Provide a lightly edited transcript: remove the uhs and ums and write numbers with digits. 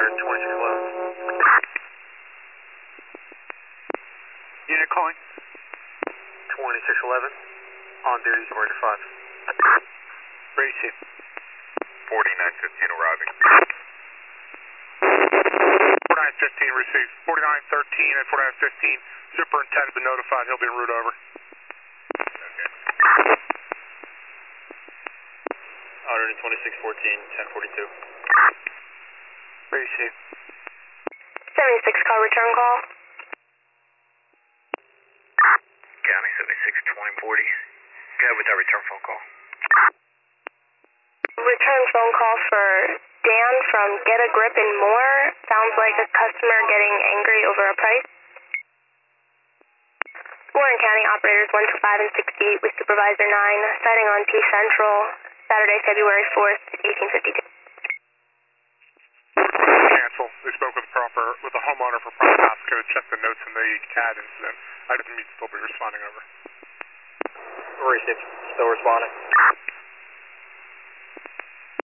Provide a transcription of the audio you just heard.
Unit calling. 2611, on duty, Voyager 5. Ready to. 4915 arriving. 4915 received. 4913 and 4915. Superintendent been notified. He'll be en route over. Okay. Outer 2614, 1042. Ready to. 76 car return call. County 76 2040. Go ahead with that return phone call. Return phone call for Dan from Get a Grip and More. Sounds like a customer getting angry over a price. Warren County operators 1 to 5 and 68 with Supervisor 9, sighting on P Central, Saturday, February 4th, 1852. Cancel. They spoke with the homeowner for proper house code, checked the notes in the CAD incident. I didn't meet still be responding over. Received. Still responding.